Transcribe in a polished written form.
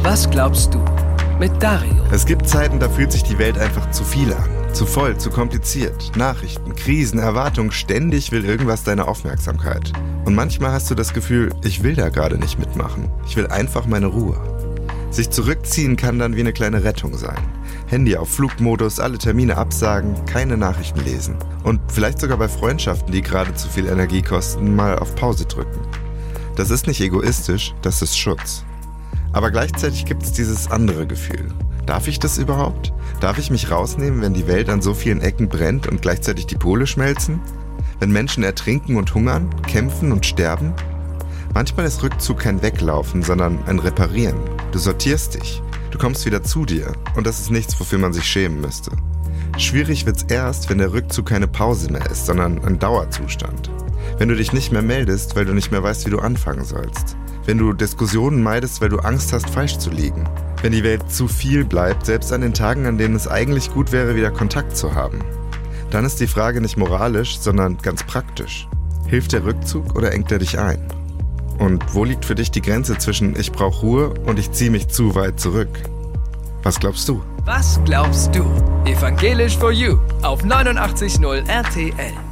Was glaubst du? Mit Dario. Es gibt Zeiten, da fühlt sich die Welt einfach zu viel an. Zu voll, zu kompliziert. Nachrichten, Krisen, Erwartungen, ständig will irgendwas deine Aufmerksamkeit. Und manchmal hast du das Gefühl, ich will da gerade nicht mitmachen. Ich will einfach meine Ruhe. Sich zurückziehen kann dann wie eine kleine Rettung sein. Handy auf Flugmodus, alle Termine absagen, keine Nachrichten lesen. Und vielleicht sogar bei Freundschaften, die gerade zu viel Energie kosten, mal auf Pause drücken. Das ist nicht egoistisch, das ist Schutz. Aber gleichzeitig gibt es dieses andere Gefühl. Darf ich das überhaupt? Darf ich mich rausnehmen, wenn die Welt an so vielen Ecken brennt und gleichzeitig die Pole schmelzen? Wenn Menschen ertrinken und hungern, kämpfen und sterben? Manchmal ist Rückzug kein Weglaufen, sondern ein Reparieren. Du sortierst dich, du kommst wieder zu dir und das ist nichts, wofür man sich schämen müsste. Schwierig wird's erst, wenn der Rückzug keine Pause mehr ist, sondern ein Dauerzustand. Wenn du dich nicht mehr meldest, weil du nicht mehr weißt, wie du anfangen sollst. Wenn du Diskussionen meidest, weil du Angst hast, falsch zu liegen. Wenn die Welt zu viel bleibt, selbst an den Tagen, an denen es eigentlich gut wäre, wieder Kontakt zu haben. Dann ist die Frage nicht moralisch, sondern ganz praktisch. Hilft der Rückzug oder engt er dich ein? Und wo liegt für dich die Grenze zwischen ich brauche Ruhe und ich ziehe mich zu weit zurück? Was glaubst du? Was glaubst du? Evangelisch for You auf 89.0 RTL.